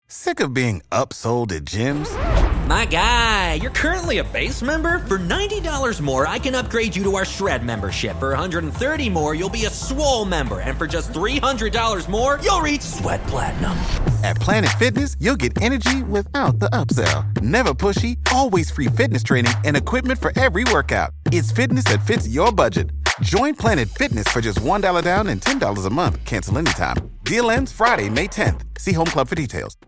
Sick of being upsold at gyms? My guy, you're currently a base member? For $90 more, I can upgrade you to our Shred membership. For $130 more, you'll be a Swole member. And for just $300 more, you'll reach Sweat Platinum. At Planet Fitness, you'll get energy without the upsell. Never pushy, always free fitness training and equipment for every workout. It's fitness that fits your budget. Join Planet Fitness for just $1 down and $10 a month. Cancel anytime. Deal ends Friday, May 10th. See Home Club for details.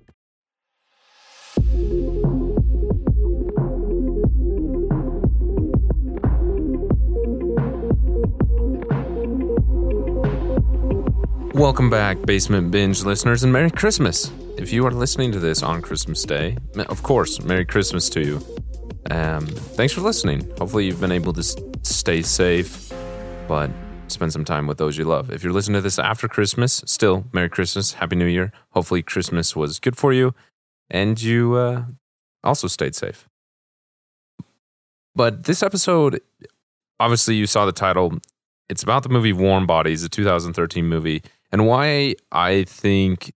Welcome back, Basement Binge listeners, and Merry Christmas. If you are listening to this on Christmas Day, of course, Merry Christmas to you. Thanks for listening. Hopefully you've been able to stay safe, but spend some time with those you love. If you're listening to this after Christmas, still, Merry Christmas, Happy New Year. Hopefully Christmas was good for you, and you also stayed safe. But this episode, obviously you saw the title. It's about the movie Warm Bodies, a 2013 movie, and why I think,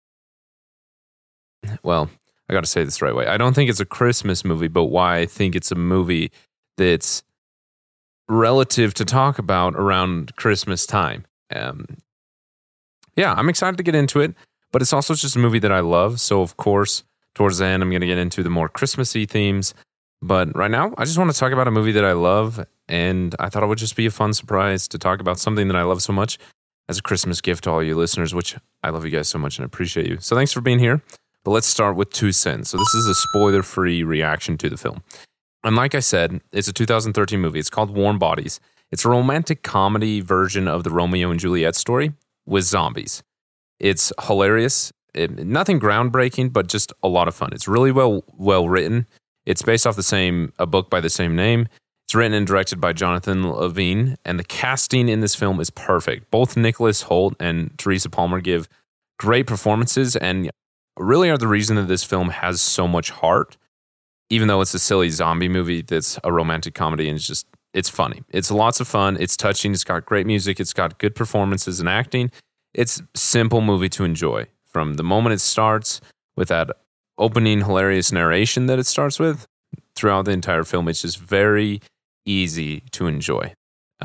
well, I got to say this the right way. I don't think it's a Christmas movie, but why I think it's a movie that's relative to talk about around Christmas time. Yeah, I'm excited to get into it, but it's also just a movie that I love. So, of course, towards the end, I'm going to get into the more Christmassy themes. But right now, I just want to talk about a movie that I love, and I thought it would just be a fun surprise to talk about something that I love so much as a Christmas gift to all you listeners, which I love you guys so much and appreciate you. So thanks for being here. But let's start with 2 cents. So this is a spoiler-free reaction to the film. And like I said, it's a 2013 movie. It's called Warm Bodies. It's a romantic comedy version of the Romeo and Juliet story with zombies. It's hilarious. Nothing groundbreaking, but just a lot of fun. It's really well written. It's based off a book by the same name. It's written and directed by Jonathan Levine, and the casting in this film is perfect. Both Nicholas Hoult and Teresa Palmer give great performances and really are the reason that this film has so much heart, even though it's a silly zombie movie that's a romantic comedy, and it's funny. It's lots of fun. It's touching. It's got great music. It's got good performances and acting. It's a simple movie to enjoy. From the moment it starts with that opening hilarious narration that it starts with, throughout the entire film, it's just very easy to enjoy.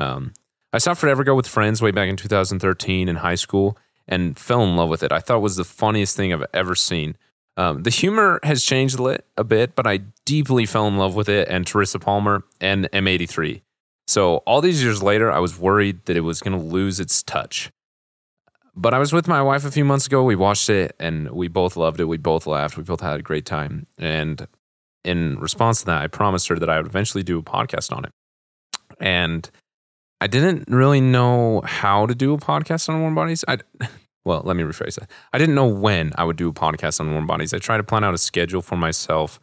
I saw Forever Go with friends way back in 2013 in high school and fell in love with it. I thought it was the funniest thing I've ever seen. The humor has changed a bit, but I deeply fell in love with it and Teresa Palmer and M83. So all these years later, I was worried that it was going to lose its touch. But I was with my wife a few months ago. We watched it and we both loved it. We both laughed. We both had a great time. And in response to that, I promised her that I would eventually do a podcast on it. And I didn't really know how to do a podcast on Warm Bodies. Well, let me rephrase that. I didn't know when I would do a podcast on Warm Bodies. I tried to plan out a schedule for myself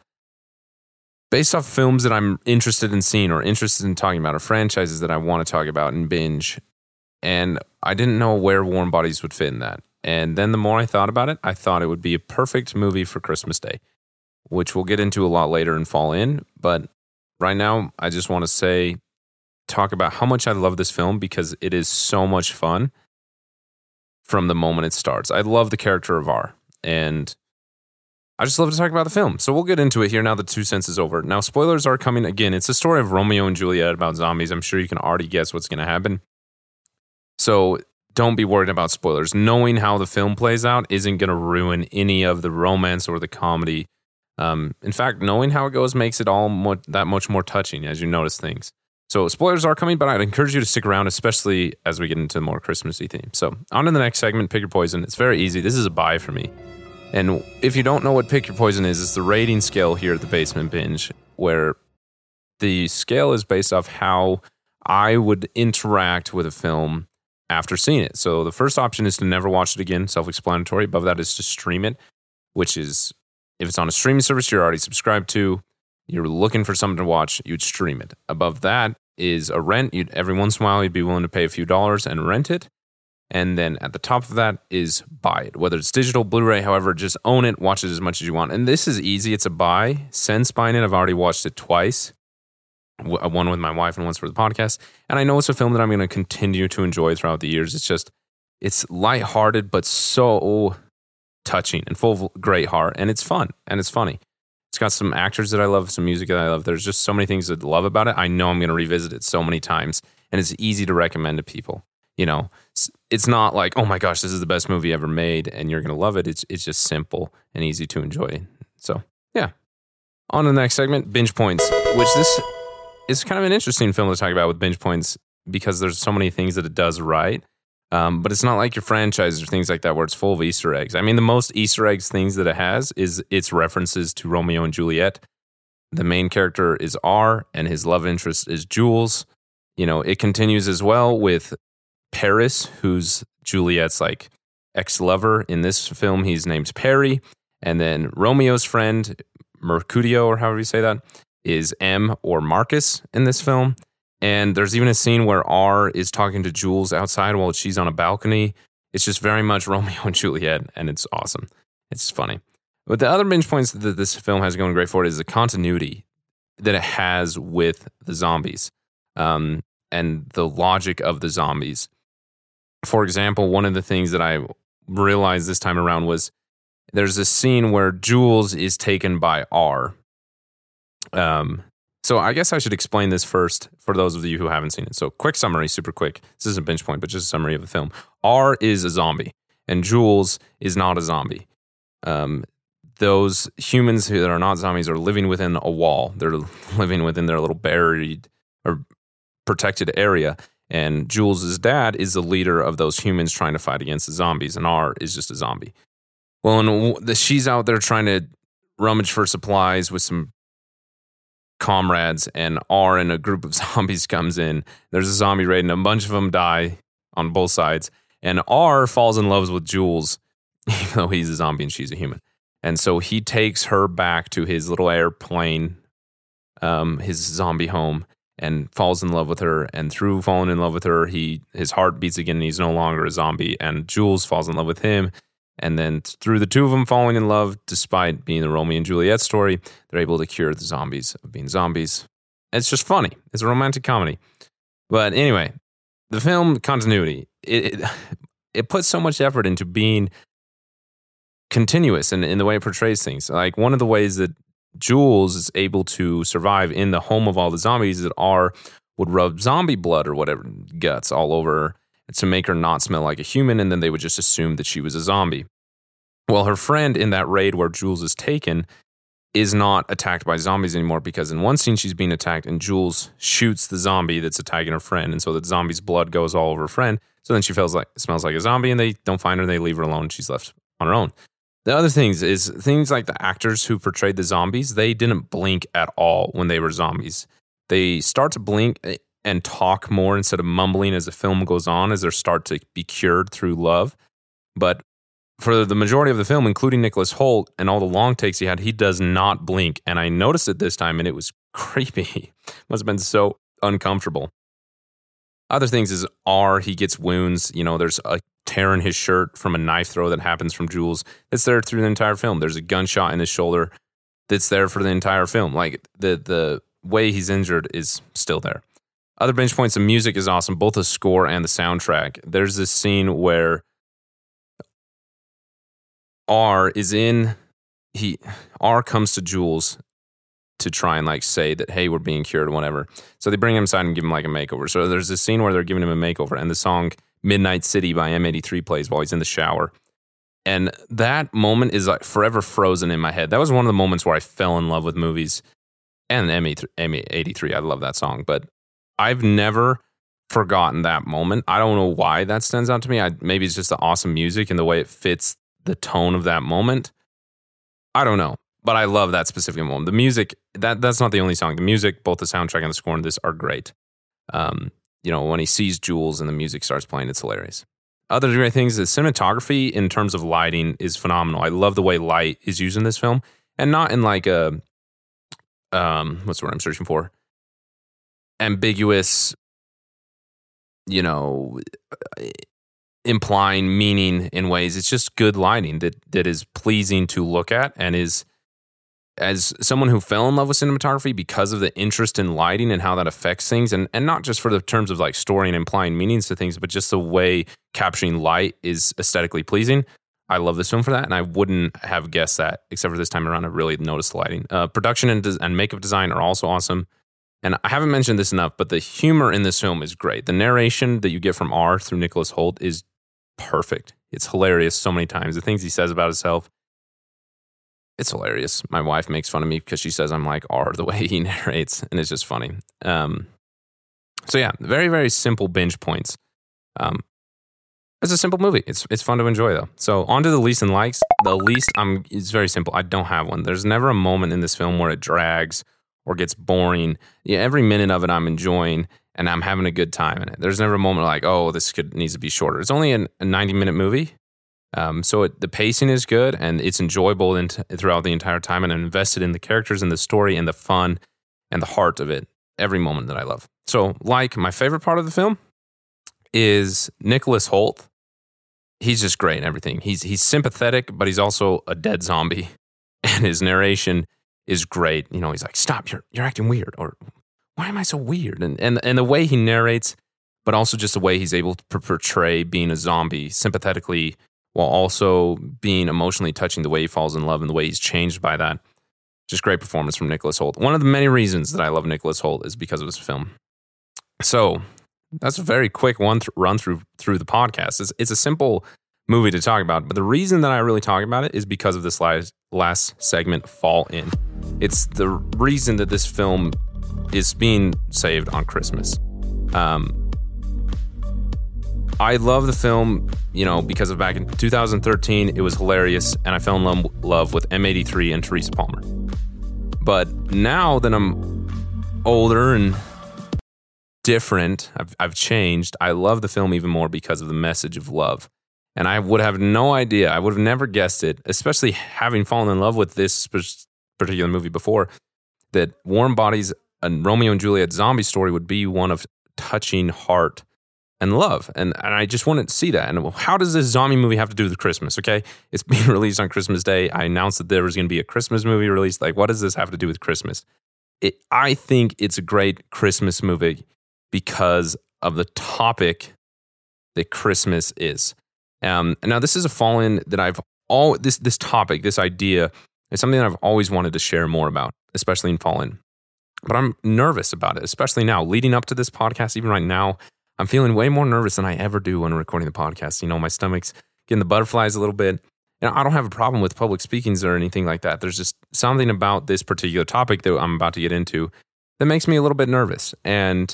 based off films that I'm interested in seeing or interested in talking about or franchises that I want to talk about and binge. And I didn't know where Warm Bodies would fit in that. And then the more I thought about it, I thought it would be a perfect movie for Christmas Day, which we'll get into a lot later and fall in. But right now, I just want to talk about how much I love this film because it is so much fun from the moment it starts. I love the character of R, and I just love to talk about the film. So we'll get into it here now that 2 cents is over. Now, spoilers are coming again. It's a story of Romeo and Juliet about zombies. I'm sure you can already guess what's going to happen. So don't be worried about spoilers. Knowing how the film plays out isn't going to ruin any of the romance or the comedy. In fact, knowing how it goes makes it all that much more touching as you notice things. So spoilers are coming, but I'd encourage you to stick around, especially as we get into the more Christmassy theme. So on to the next segment, Pick Your Poison. It's very easy. This is a buy for me. And if you don't know what Pick Your Poison is, it's the rating scale here at the Basement Binge, where the scale is based off how I would interact with a film after seeing it. So the first option is to never watch it again, self-explanatory. Above that is to stream it, which is, if it's on a streaming service you're already subscribed to, you're looking for something to watch, you'd stream it. Above that is a rent. Every once in a while, you'd be willing to pay a few dollars and rent it. And then at the top of that is buy it. Whether it's digital, Blu-ray, however, just own it, watch it as much as you want. And this is easy. It's a buy. Since buying it, I've already watched it twice. One with my wife and once for the podcast. And I know it's a film that I'm going to continue to enjoy throughout the years. It's lighthearted, but so touching and full of great heart, and it's fun and it's funny. It's got some actors that I love, some music that I love. There's just so many things to love about it. I know I'm going to revisit it so many times, and it's easy to recommend to people. It's not like, oh my gosh, this is the best movie ever made, and you're going to love it. It's just simple and easy to enjoy. So, yeah. On to the next segment, binge points, which this is kind of an interesting film to talk about with binge points because there's so many things that it does right. But it's not like your franchise or things like that where it's full of Easter eggs. I mean, the most Easter eggs things that it has is its references to Romeo and Juliet. The main character is R, and his love interest is Jules. It continues as well with Paris, who's Juliet's like ex-lover. In this film, he's named Perry. And then Romeo's friend, Mercutio, or however you say that, is M or Marcus in this film. And there's even a scene where R is talking to Jules outside while she's on a balcony. It's just very much Romeo and Juliet, and it's awesome. It's funny. But the other binge points that this film has going great for it is the continuity that it has with the zombies and the logic of the zombies. For example, one of the things that I realized this time around was there's a scene where Jules is taken by R. So I guess I should explain this first for those of you who haven't seen it. So quick summary, super quick. This isn't a binge point, but just a summary of the film. R is a zombie, and Jules is not a zombie. Those humans that are not zombies are living within a wall. They're living within their little buried or protected area. And Jules' dad is the leader of those humans trying to fight against the zombies, and R is just a zombie. Well, and she's out there trying to rummage for supplies with some comrades, and R and a group of zombies comes in. There's a zombie raid, and a bunch of them die on both sides. And R falls in love with Jules, even though he's a zombie and she's a human. And so he takes her back to his little airplane, his zombie home, and falls in love with her. And through falling in love with her, his heart beats again, and he's no longer a zombie. And Jules falls in love with him. And then through the two of them falling in love, despite being the Romeo and Juliet story, they're able to cure the zombies of being zombies. It's just funny. It's a romantic comedy. But anyway, the film continuity, it puts so much effort into being continuous in the way it portrays things. Like one of the ways that Jules is able to survive in the home of all the zombies is that R would rub zombie blood or whatever, guts all over her, to make her not smell like a human, and then they would just assume that she was a zombie. Well, her friend in that raid where Jules is taken is not attacked by zombies anymore because in one scene she's being attacked and Jules shoots the zombie that's attacking her friend, and so the zombie's blood goes all over her friend. So then she smells like a zombie, and they don't find her, and they leave her alone. She's left on her own. The other things is things like the actors who portrayed the zombies, they didn't blink at all when they were zombies. They start to blink and talk more instead of mumbling as the film goes on, as they start to be cured through love. But for the majority of the film, including Nicholas Hoult and all the long takes he had, he does not blink. And I noticed it this time, and it was creepy. Must have been so uncomfortable. Other things is R, he gets wounds. There's a tear in his shirt from a knife throw that happens from Jules. That's there through the entire film. There's a gunshot in his shoulder that's there for the entire film. Like the way he's injured is still there. Other binge points, the music is awesome, both the score and the soundtrack. There's this scene where R comes to Jules to try and say that, hey, we're being cured or whatever. So they bring him inside and give him a makeover. So there's this scene where they're giving him a makeover, and the song Midnight City by M83 plays while he's in the shower. And that moment is forever frozen in my head. That was one of the moments where I fell in love with movies and M83. I love that song, but I've never forgotten that moment. I don't know why that stands out to me. Maybe it's just the awesome music and the way it fits the tone of that moment. I don't know, but I love that specific moment. The music, that's not the only song. The music, both the soundtrack and the score in this are great. When he sees Jules and the music starts playing, it's hilarious. Other great things, the cinematography in terms of lighting is phenomenal. I love the way light is used in this film, and not in what's the word I'm searching for? Ambiguous, implying meaning in ways. It's just good lighting that is pleasing to look at, and is, as someone who fell in love with cinematography because of the interest in lighting and how that affects things, and not just for the terms of story and implying meanings to things, but just the way capturing light is aesthetically pleasing. I love this film for that, and I wouldn't have guessed that, except for this time around. I really noticed the lighting. Production and makeup design are also awesome. And I haven't mentioned this enough, but the humor in this film is great. The narration that you get from R through Nicholas Hoult is perfect. It's hilarious so many times. The things he says about himself, it's hilarious. My wife makes fun of me because she says I'm like R the way he narrates, and it's just funny. So yeah, very, very simple binge points. It's a simple movie. It's fun to enjoy though. So on to the least and likes. The least, it's very simple. I don't have one. There's never a moment in this film where it drags or gets boring. Yeah, every minute of it I'm enjoying and I'm having a good time in it. There's never a moment like, oh, this needs to be shorter. It's only a 90-minute movie. So the pacing is good and it's enjoyable throughout the entire time, and I'm invested in the characters and the story and the fun and the heart of it. Every moment that I love. So my favorite part of the film is Nicholas Hoult. He's just great in everything. He's sympathetic, but he's also a dead zombie. And his narration is great. You know, he's like, stop, you're acting weird. Or why am I so weird? And the way he narrates, but also just the way he's able to portray being a zombie sympathetically while also being emotionally touching, the way he falls in love and the way he's changed by that. Just great performance from Nicholas Hoult. One of the many reasons that I love Nicholas Hoult is because of this film. So that's a very quick run through the podcast. It's a simple movie to talk about, but the reason that I really talk about it is because of this last segment, Fall In. It's the reason that this film is being saved on Christmas. I love the film, because of back in 2013, it was hilarious, and I fell in love with M83 and Teresa Palmer. But now that I'm older and different, I've changed, I love the film even more because of the message of love. And I would have no idea, I would have never guessed it, especially having fallen in love with this particular movie before, that Warm Bodies and Romeo and Juliet zombie story would be one of touching heart and love. And I just wanted to see that. And how does this zombie movie have to do with Christmas? Okay, it's being released on Christmas Day. I announced that there was going to be a Christmas movie released. Like, what does this have to do with Christmas? I think it's a great Christmas movie because of the topic that Christmas is. Now, this is a fall-in that this topic, this idea, is something that I've always wanted to share more about, especially in Fall-In. But I'm nervous about it, especially now. Leading up to this podcast, even right now, I'm feeling way more nervous than I ever do when recording the podcast. My stomach's getting the butterflies a little bit. I don't have a problem with public speakings or anything like that. There's just something about this particular topic that I'm about to get into that makes me a little bit nervous. And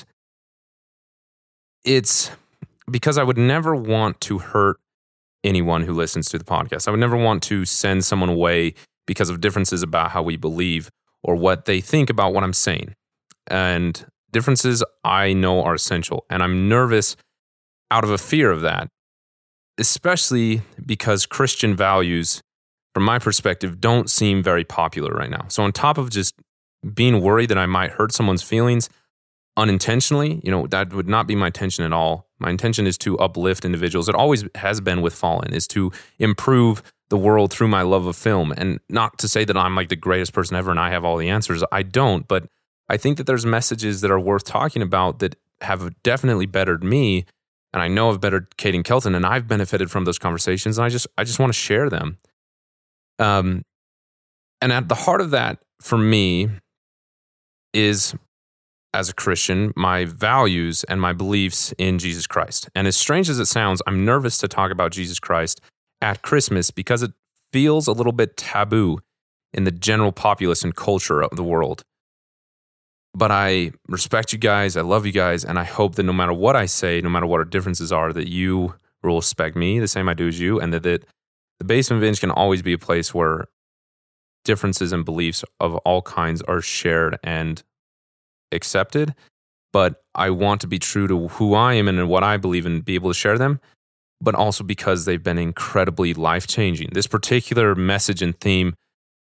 it's because I would never want to hurt anyone who listens to the podcast. I would never want to send someone away because of differences about how we believe or what they think about what I'm saying. And differences I know are essential. And I'm nervous out of a fear of that, especially because Christian values, from my perspective, don't seem very popular right now. So on top of just being worried that I might hurt someone's feelings unintentionally, that would not be my intention at all. My intention is to uplift individuals. It always has been with Fallen, is to improve the world through my love of film. And not to say that I'm like the greatest person ever and I have all the answers. I don't, but I think that there's messages that are worth talking about that have definitely bettered me. And I know have bettered Caden Kelton, and I've benefited from those conversations. And I just want to share them. And at the heart of that, for me, is, as a Christian, my values and my beliefs in Jesus Christ. And as strange as it sounds, I'm nervous to talk about Jesus Christ at Christmas because it feels a little bit taboo in the general populace and culture of the world. But I respect you guys, I love you guys, and I hope that no matter what I say, no matter what our differences are, that you will respect me the same I do as you, and that the Basement Binge can always be a place where differences and beliefs of all kinds are shared and accepted. But I want to be true to who I am and what I believe and be able to share them, but also because they've been incredibly life-changing. This particular message and theme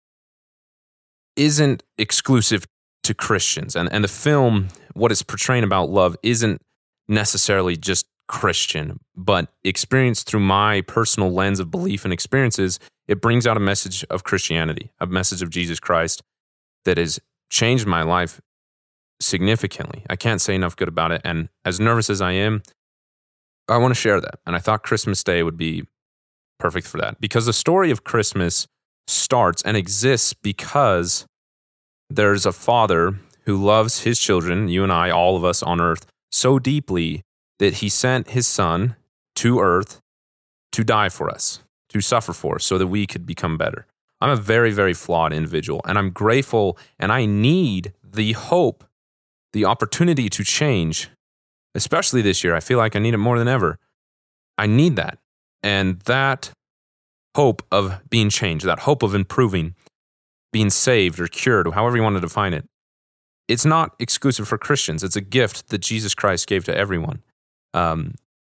isn't exclusive to Christians. And the film, what it's portraying about love, isn't necessarily just Christian, but experienced through my personal lens of belief and experiences, it brings out a message of Christianity, a message of Jesus Christ that has changed my life significantly. I can't say enough good about it. And as nervous as I am, I want to share that. And I thought Christmas Day would be perfect for that. Because the story of Christmas starts and exists because there's a father who loves his children, you and I, all of us on earth, so deeply that he sent his son to earth to die for us, to suffer for us, so that we could become better. I'm a very, very flawed individual, and I'm grateful, and I need the hope, the opportunity to change, especially this year. I feel like I need it more than ever. I need that. And that hope of being changed, that hope of improving, being saved or cured, or however you want to define it, it's not exclusive for Christians. It's a gift that Jesus Christ gave to everyone. And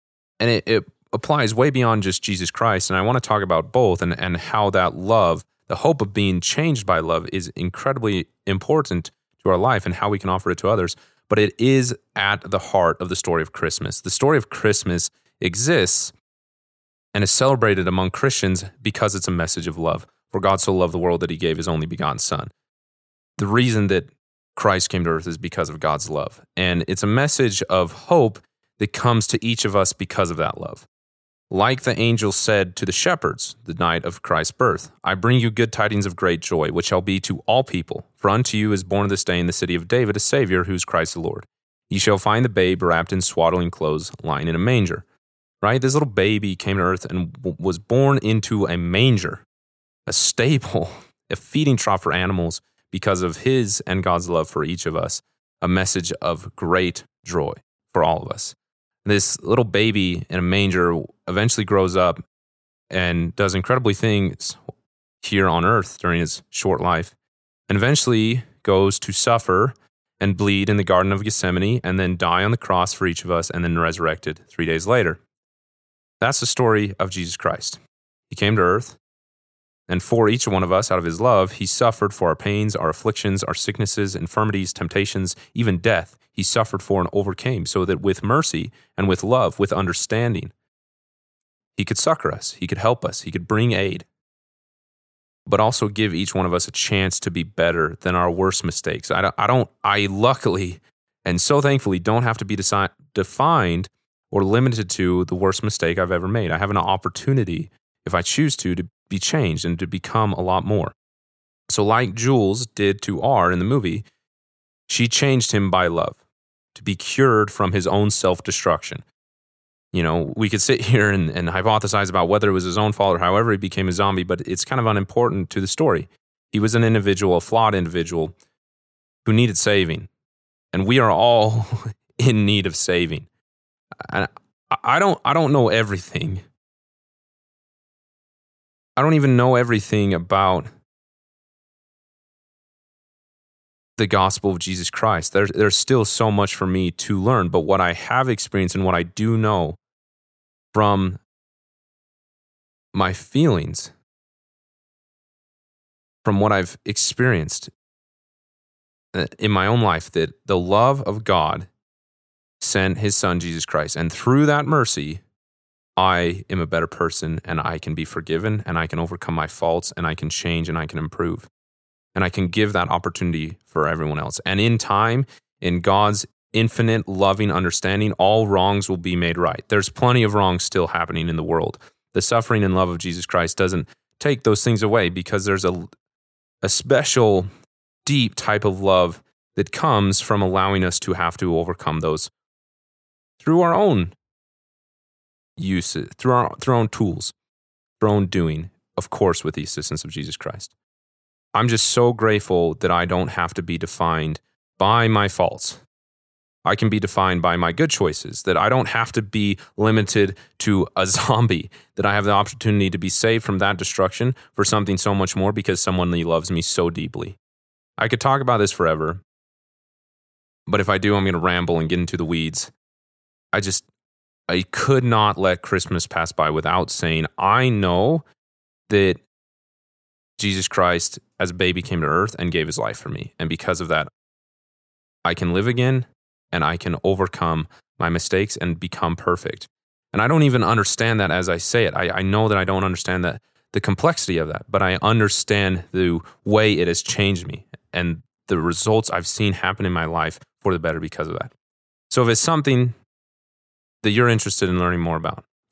it applies way beyond just Jesus Christ. And I want to talk about both and how that love, the hope of being changed by love, is incredibly important to our life and how we can offer it to others. But it is at the heart of the story of Christmas. The story of Christmas exists and is celebrated among Christians because it's a message of love. For God so loved the world that he gave his only begotten son. The reason that Christ came to earth is because of God's love. And it's a message of hope that comes to each of us because of that love. Like the angel said to the shepherds the night of Christ's birth, I bring you good tidings of great joy, which shall be to all people. For unto you is born this day in the city of David a Savior, who is Christ the Lord. Ye shall find the babe wrapped in swaddling clothes, lying in a manger. Right? This little baby came to earth and was born into a manger, a stable, a feeding trough for animals, because of his and God's love for each of us, a message of great joy for all of us. This little baby in a manger eventually grows up and does incredible things here on earth during his short life, and eventually goes to suffer and bleed in the Garden of Gethsemane and then die on the cross for each of us and then resurrected 3 days later. That's the story of Jesus Christ. He came to earth, and for each one of us, out of his love, he suffered for our pains, our afflictions, our sicknesses, infirmities, temptations, even death. He suffered for and overcame, so that with mercy and with love, with understanding, he could succor us, he could help us, he could bring aid, but also give each one of us a chance to be better than our worst mistakes. I luckily and so thankfully don't have to be defined or limited to the worst mistake I've ever made. I have an opportunity, if I choose to be changed and to become a lot more. So like Jules did to R in the movie, she changed him by love, to be cured from his own self-destruction. You know, we could sit here and hypothesize about whether it was his own fault or however he became a zombie, but it's kind of unimportant to the story. He was an individual, a flawed individual, who needed saving. And we are all in need of saving. I don't know everything. I don't even know everything about the gospel of Jesus Christ. There's still so much for me to learn, but what I have experienced and what I do know from my feelings, from what I've experienced in my own life, that the love of God sent his son, Jesus Christ. And through that mercy, I am a better person and I can be forgiven and I can overcome my faults and I can change and I can improve. And I can give that opportunity for everyone else. And in time, in God's infinite loving understanding, all wrongs will be made right. There's plenty of wrongs still happening in the world. The suffering and love of Jesus Christ doesn't take those things away, because there's a special, deep type of love that comes from allowing us to have to overcome those through our own uses, through our own tools, through our own doing, of course, with the assistance of Jesus Christ. I'm just so grateful that I don't have to be defined by my faults. I can be defined by my good choices, that I don't have to be limited to a zombie, that I have the opportunity to be saved from that destruction for something so much more because someone loves me so deeply. I could talk about this forever, but if I do, I'm going to ramble and get into the weeds. I could not let Christmas pass by without saying, I know that Jesus Christ as a baby came to earth and gave his life for me. And because of that, I can live again and I can overcome my mistakes and become perfect. And I don't even understand that as I say it. I know that I don't understand that, the complexity of that, but I understand the way it has changed me and the results I've seen happen in my life for the better because of that. So if it's something that you're interested in learning more about,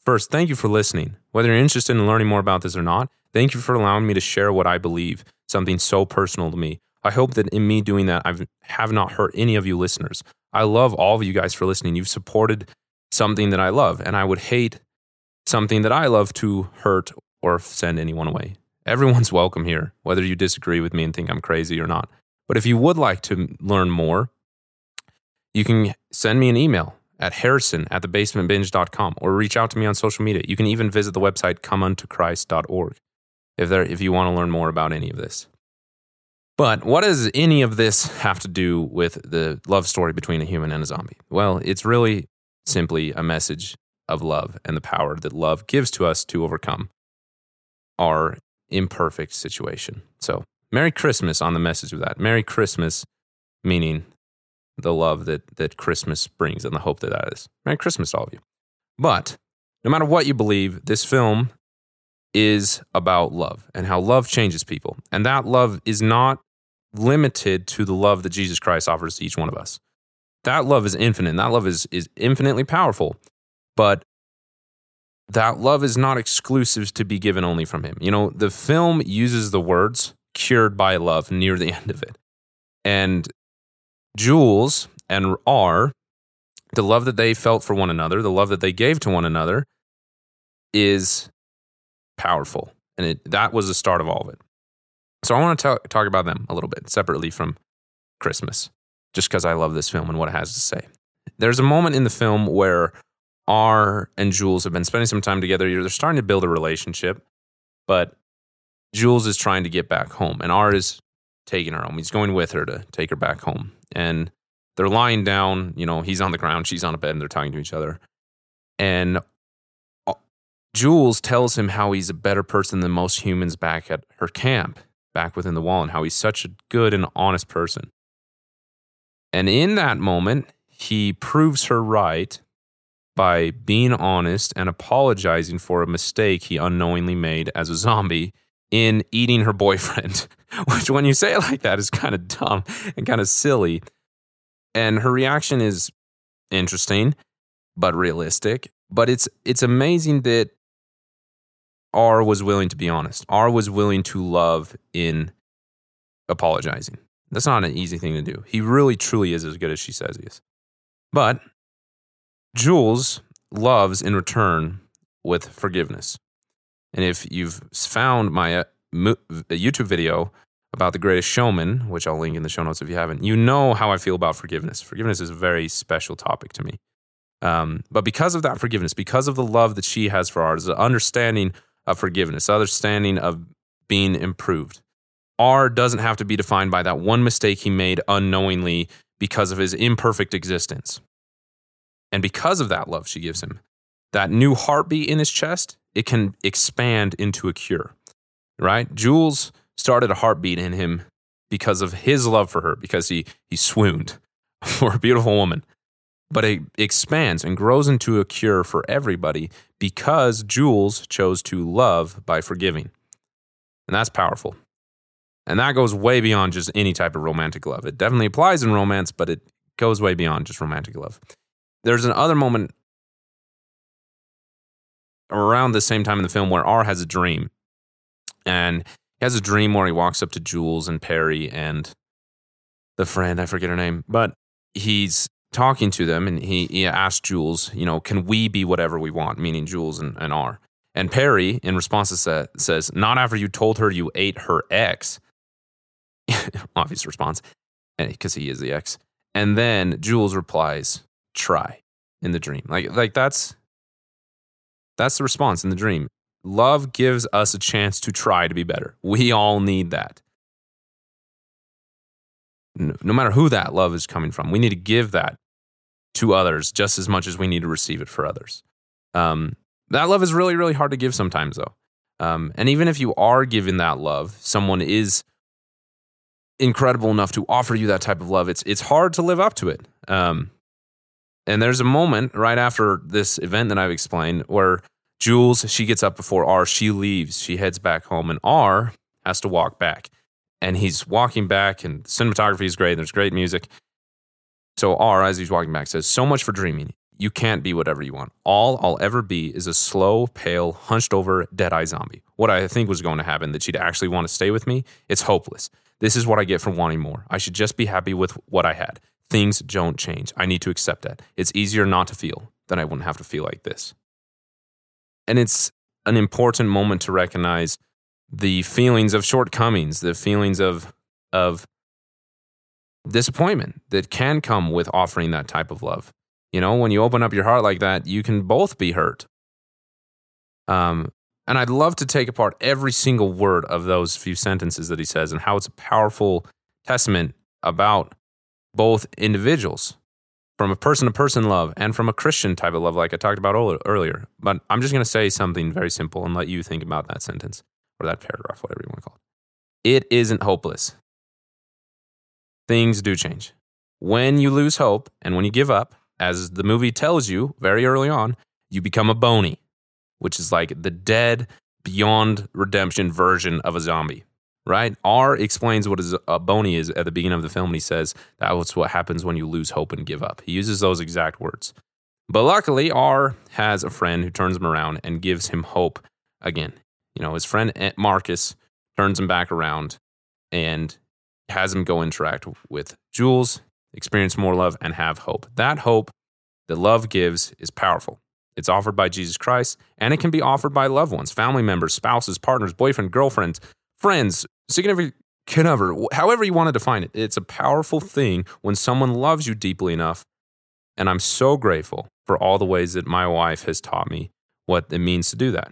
First, thank you for listening. Whether you're interested in learning more about this or not, thank you for allowing me to share what I believe, something so personal to me. I hope that in me doing that, I have not hurt any of you listeners. I love all of you guys for listening. You've supported something that I love, and I would hate something that I love to hurt or send anyone away. Everyone's welcome here, whether you disagree with me and think I'm crazy or not. But if you would like to learn more, you can send me an email at harrison@thebasementbinge.com or reach out to me on social media. You can even visit the website comeuntoChrist.org if you want to learn more about any of this. But what does any of this have to do with the love story between a human and a zombie? Well, it's really simply a message of love and the power that love gives to us to overcome our imperfect situation. So, Merry Christmas on the message of that. Merry Christmas, meaning the love that Christmas brings and the hope that is. Merry Christmas to all of you. But no matter what you believe, this film is about love and how love changes people. And that love is not limited to the love that Jesus Christ offers to each one of us. That love is infinite, and that love is infinitely powerful. But that love is not exclusive to be given only from him. You know, the film uses the words cured by love near the end of it. And Jules and R, the love that they felt for one another, the love that they gave to one another is powerful. And that was the start of all of it. So I want to talk about them a little bit separately from Christmas, just because I love this film and what it has to say. There's a moment in the film where R and Jules have been spending some time together. They're starting to build a relationship, but Jules is trying to get back home, and R is taking her home. He's going with her to take her back home. And they're lying down, you know, he's on the ground, she's on a bed, and they're talking to each other. And Jules tells him how he's a better person than most humans back at her camp, back within the wall, and how he's such a good and honest person. And in that moment, he proves her right by being honest and apologizing for a mistake he unknowingly made as a zombie in eating her boyfriend, which when you say it like that is kind of dumb and kind of silly. And her reaction is interesting, but realistic. But it's amazing that R was willing to be honest. R was willing to love in apologizing. That's not an easy thing to do. He really, truly is as good as she says he is. But Jules loves in return with forgiveness. And if you've found my YouTube video about The Greatest Showman, which I'll link in the show notes if you haven't, you know how I feel about forgiveness. Forgiveness is a very special topic to me. But because of that forgiveness, because of the love that she has for R, the understanding of forgiveness, understanding of being improved, R doesn't have to be defined by that one mistake he made unknowingly because of his imperfect existence. And because of that love she gives him, that new heartbeat in his chest, it can expand into a cure, right? Jules started a heartbeat in him because of his love for her, because he swooned for a beautiful woman. But it expands and grows into a cure for everybody because Jules chose to love by forgiving. And that's powerful. And that goes way beyond just any type of romantic love. It definitely applies in romance, but it goes way beyond just romantic love. There's another moment around the same time in the film where R has a dream. And he has a dream where he walks up to Jules and Perry and the friend, I forget her name, but he's talking to them and he asks Jules, you know, can we be whatever we want, meaning Jules and R. And Perry, in response to that, says, not after you told her you ate her ex. Obvious response, because he is the ex. And then Jules replies, try, in the dream. Like that's the response in the dream. Love gives us a chance to try to be better. We all need that. No matter who that love is coming from, we need to give that to others just as much as we need to receive it for others. That love is really, really hard to give sometimes, though. And even if you are giving that love, someone is incredible enough to offer you that type of love, it's hard to live up to it. And there's a moment right after this event that I've explained where Jules, she gets up before R, she leaves, she heads back home, and R has to walk back. And he's walking back, and the cinematography is great, and there's great music. So R, as he's walking back, says, so much for dreaming. you can't be whatever you want. All I'll ever be is a slow, pale, hunched over, dead-eye zombie. What I think was going to happen, that she'd actually want to stay with me, it's hopeless. This is what I get for wanting more. I should just be happy with what I had. Things don't change. I need to accept that. It's easier not to feel than I wouldn't have to feel like this. And it's an important moment to recognize the feelings of shortcomings, the feelings of disappointment that can come with offering that type of love. You know, when you open up your heart like that, you can both be hurt. And I'd love to take apart every single word of those few sentences that he says and how it's a powerful testament about both individuals, from a person-to-person love and from a Christian type of love like I talked about earlier. But I'm just going to say something very simple and let you think about that sentence or that paragraph, whatever you want to call it. It isn't hopeless. Things do change. When you lose hope and when you give up, as the movie tells you very early on, you become a bony, which is like the dead, beyond redemption version of a zombie, right? R explains what a bony is at the beginning of the film, and he says that's what happens when you lose hope and give up. He uses those exact words. But luckily, R has a friend who turns him around and gives him hope again. You know, his friend Marcus turns him back around and has him go interact with Jules, experience more love, and have hope. That hope that love gives is powerful. It's offered by Jesus Christ, and it can be offered by loved ones, family members, spouses, partners, boyfriend, girlfriend, friends, significant other, however you want to define it. It's a powerful thing when someone loves you deeply enough, and I'm so grateful for all the ways that my wife has taught me what it means to do that.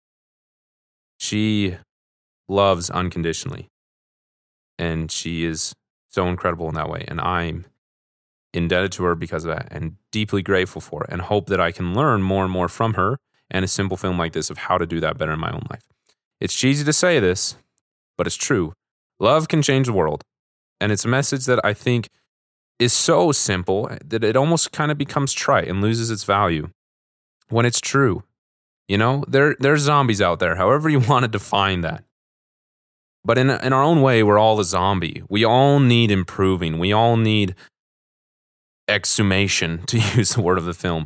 She loves unconditionally, and she is so incredible in that way, and I'm indebted to her because of that and deeply grateful for it and hope that I can learn more and more from her and a simple film like this of how to do that better in my own life. It's cheesy to say this, but it's true. Love can change the world, and it's a message that I think is so simple that it almost kind of becomes trite and loses its value when it's true. You know, there's zombies out there, however you want to define that. But in our own way, we're all a zombie. We all need improving. We all need exhumation, to use the word of the film.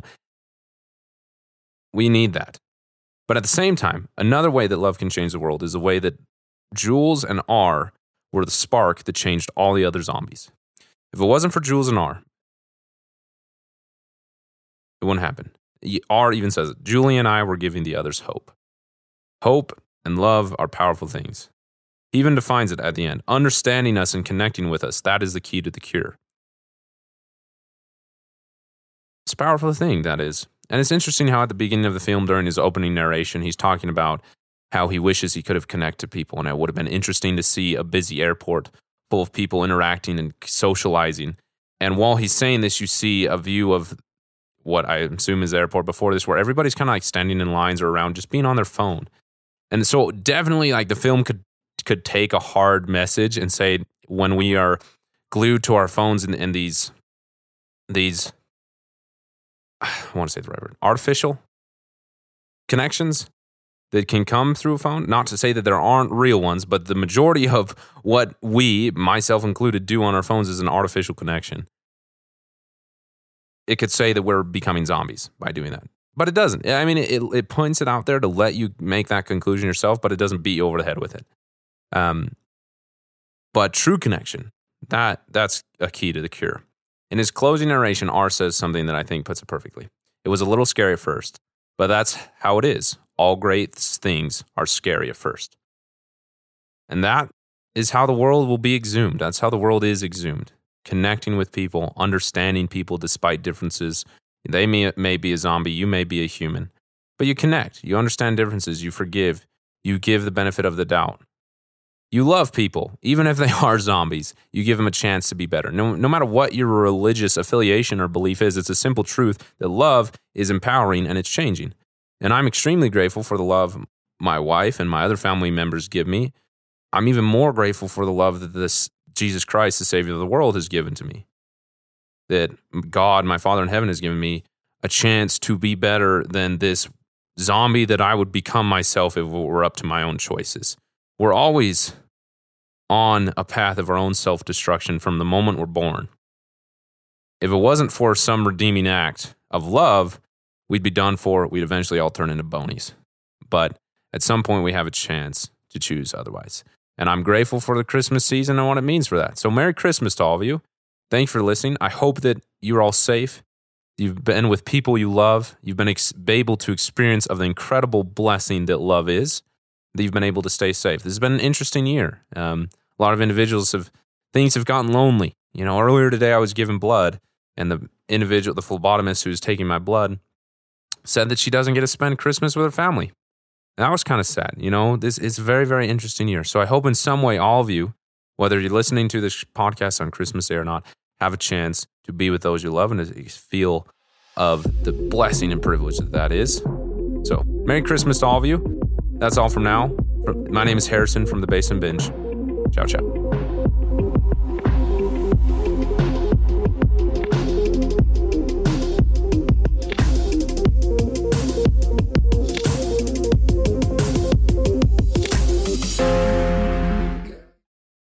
We need that. But at the same time, another way that love can change the world is the way that Jules and R were the spark that changed all the other zombies. If it wasn't for Jules and R, it wouldn't happen. R even says it. Julie and I were giving the others hope. Hope and love are powerful things. He even defines it at the end. Understanding us and connecting with us, that is the key to the cure. It's a powerful thing, that is. And it's interesting how at the beginning of the film, during his opening narration, he's talking about how he wishes he could have connected people. And it would have been interesting to see a busy airport full of people interacting and socializing. And while he's saying this, you see a view of what I assume is the airport before this, where everybody's kind of like standing in lines or around just being on their phone. And so definitely like the film could take a hard message and say, when we are glued to our phones and these I want to say the right word, artificial connections that can come through a phone. Not to say that there aren't real ones, but the majority of what we, myself included, do on our phones is an artificial connection. It could say that we're becoming zombies by doing that. But it doesn't. I mean, it points it out there to let you make that conclusion yourself, but it doesn't beat you over the head with it. But true connection, that's a key to the cure. In his closing narration, R says something that I think puts it perfectly. It was a little scary at first, but that's how it is. All great things are scary at first. And that is how the world will be exhumed. That's how the world is exhumed. Connecting with people, understanding people despite differences. They may be a zombie, you may be a human. But you connect, you understand differences, you forgive, you give the benefit of the doubt. You love people, even if they are zombies. You give them a chance to be better. No matter what your religious affiliation or belief is, it's a simple truth that love is empowering and it's changing. And I'm extremely grateful for the love my wife and my other family members give me. I'm even more grateful for the love that this Jesus Christ, the Savior of the world, has given to me. That God, my Father in heaven, has given me a chance to be better than this zombie that I would become myself if it were up to my own choices. We're always on a path of our own self-destruction from the moment we're born. if it wasn't for some redeeming act of love, we'd be done for. We'd eventually all turn into bonies. But at some point, we have a chance to choose otherwise. And I'm grateful for the Christmas season and what it means for that. So Merry Christmas to all of you. Thanks for listening. I hope that you're all safe. You've been with people you love. You've been able to experience of the incredible blessing that love is, that you've been able to stay safe. This has been an interesting year. A lot of individuals things have gotten lonely. You know, earlier today I was given blood, and the individual, the phlebotomist who's taking my blood, said that she doesn't get to spend Christmas with her family. And that was kind of sad. You know, this is a very, very interesting year. So I hope in some way all of you, whether you're listening to this podcast on Christmas Day or not, have a chance to be with those you love and to feel of the blessing and privilege that is. So Merry Christmas to all of you. That's all from now. My name is Harrison from The Base and Binge. Ciao, ciao.